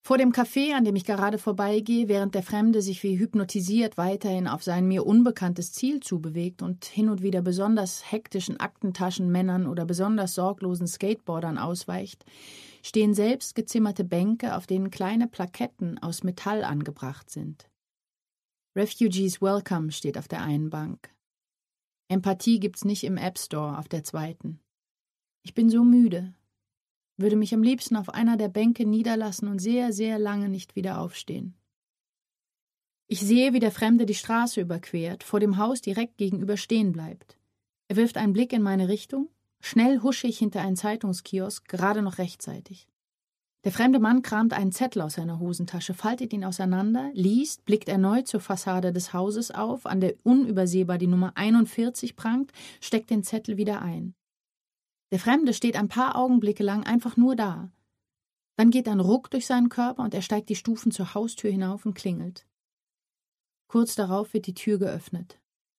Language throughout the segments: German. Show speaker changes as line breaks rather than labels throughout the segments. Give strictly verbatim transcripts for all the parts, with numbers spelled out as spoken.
Vor dem Café, an dem ich gerade vorbeigehe, während der Fremde sich wie hypnotisiert weiterhin auf sein mir unbekanntes Ziel zubewegt und hin und wieder besonders hektischen Aktentaschenmännern oder besonders sorglosen Skateboardern ausweicht, stehen selbst gezimmerte Bänke, auf denen kleine Plaketten aus Metall angebracht sind. Refugees Welcome steht auf der einen Bank. Empathie gibt's nicht im App Store auf der zweiten. Ich bin so müde, würde mich am liebsten auf einer der Bänke niederlassen und sehr, sehr lange nicht wieder aufstehen. Ich sehe, wie der Fremde die Straße überquert, vor dem Haus direkt gegenüber stehen bleibt. Er wirft einen Blick in meine Richtung, schnell husche ich hinter einen Zeitungskiosk, gerade noch rechtzeitig. Der fremde Mann kramt einen Zettel aus seiner Hosentasche, faltet ihn auseinander, liest, blickt erneut zur Fassade des Hauses auf, an der unübersehbar die Nummer einundvierzig prangt, steckt den Zettel wieder ein. Der Fremde steht ein paar Augenblicke lang einfach nur da. Dann geht ein Ruck durch seinen Körper und er steigt die Stufen zur Haustür hinauf und klingelt. Kurz darauf wird die Tür geöffnet.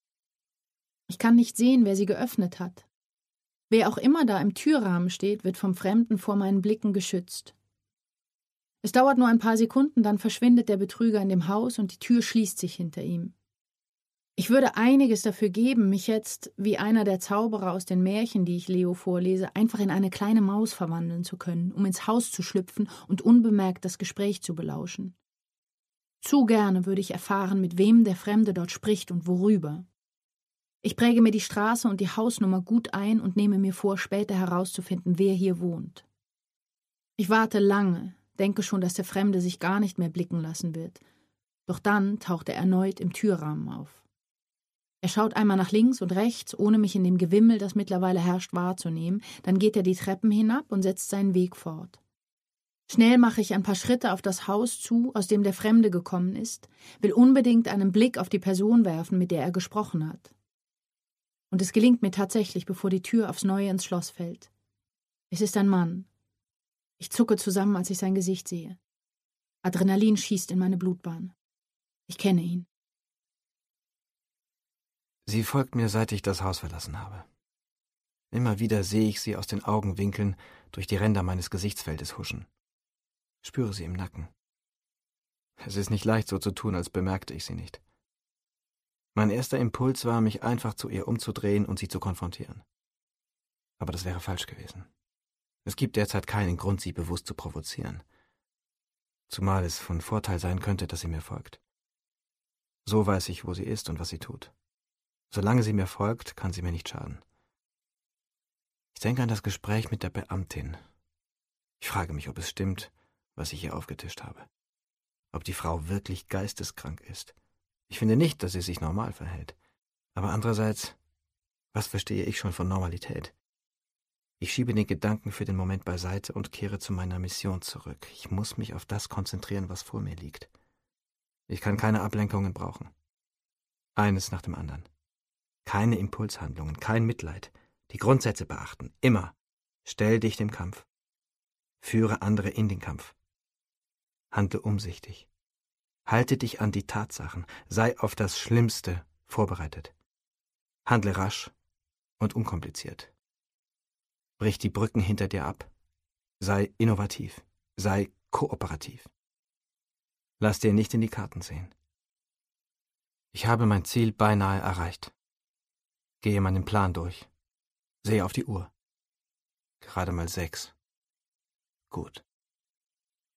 Ich kann nicht sehen, wer sie geöffnet hat. Wer auch immer da im Türrahmen steht, wird vom Fremden vor meinen Blicken geschützt. Es dauert nur ein paar Sekunden, dann verschwindet der Betrüger in dem Haus und die Tür schließt sich hinter ihm. Ich würde einiges dafür geben, mich jetzt, wie einer der Zauberer aus den Märchen, die ich Leo vorlese, einfach in eine kleine Maus verwandeln zu können, um ins Haus zu schlüpfen und unbemerkt das Gespräch zu belauschen. Zu gerne würde ich erfahren, mit wem der Fremde dort spricht und worüber. Ich präge mir die Straße und die Hausnummer gut ein und nehme mir vor, später herauszufinden, wer hier wohnt. Ich warte lange, denke schon, dass der Fremde sich gar nicht mehr blicken lassen wird. Doch dann taucht er erneut im Türrahmen auf. Er schaut einmal nach links und rechts, ohne mich in dem Gewimmel, das mittlerweile herrscht, wahrzunehmen. Dann geht er die Treppen hinab und setzt seinen Weg fort. Schnell mache ich ein paar Schritte auf das Haus zu, aus dem der Fremde gekommen ist, will unbedingt einen Blick auf die Person werfen, mit der er gesprochen hat. Und es gelingt mir tatsächlich, bevor die Tür aufs Neue ins Schloss fällt. Es ist ein Mann. Ich zucke zusammen, als ich sein Gesicht sehe. Adrenalin schießt in meine Blutbahn. Ich kenne ihn.
Sie folgt mir, seit ich das Haus verlassen habe. Immer wieder sehe ich sie aus den Augenwinkeln durch die Ränder meines Gesichtsfeldes huschen. Spüre sie im Nacken. Es ist nicht leicht, so zu tun, als bemerkte ich sie nicht. Mein erster Impuls war, mich einfach zu ihr umzudrehen und sie zu konfrontieren. Aber das wäre falsch gewesen. Es gibt derzeit keinen Grund, sie bewusst zu provozieren. Zumal es von Vorteil sein könnte, dass sie mir folgt. So weiß ich, wo sie ist und was sie tut. Solange sie mir folgt, kann sie mir nicht schaden. Ich denke an das Gespräch mit der Beamtin. Ich frage mich, ob es stimmt, was ich ihr aufgetischt habe. Ob die Frau wirklich geisteskrank ist. Ich finde nicht, dass sie sich normal verhält. Aber andererseits, was verstehe ich schon von Normalität? Ich schiebe den Gedanken für den Moment beiseite und kehre zu meiner Mission zurück. Ich muss mich auf das konzentrieren, was vor mir liegt. Ich kann keine Ablenkungen brauchen. Eines nach dem anderen. Keine Impulshandlungen, kein Mitleid. Die Grundsätze beachten. Immer. Stell dich dem Kampf. Führe andere in den Kampf. Handle umsichtig. Halte dich an die Tatsachen. Sei auf das Schlimmste vorbereitet. Handle rasch und unkompliziert. Brich die Brücken hinter dir ab. Sei innovativ. Sei kooperativ. Lass dir nicht in die Karten sehen. Ich habe mein Ziel beinahe erreicht. Gehe meinen Plan durch. Sehe auf die Uhr. Gerade mal sechs. Gut.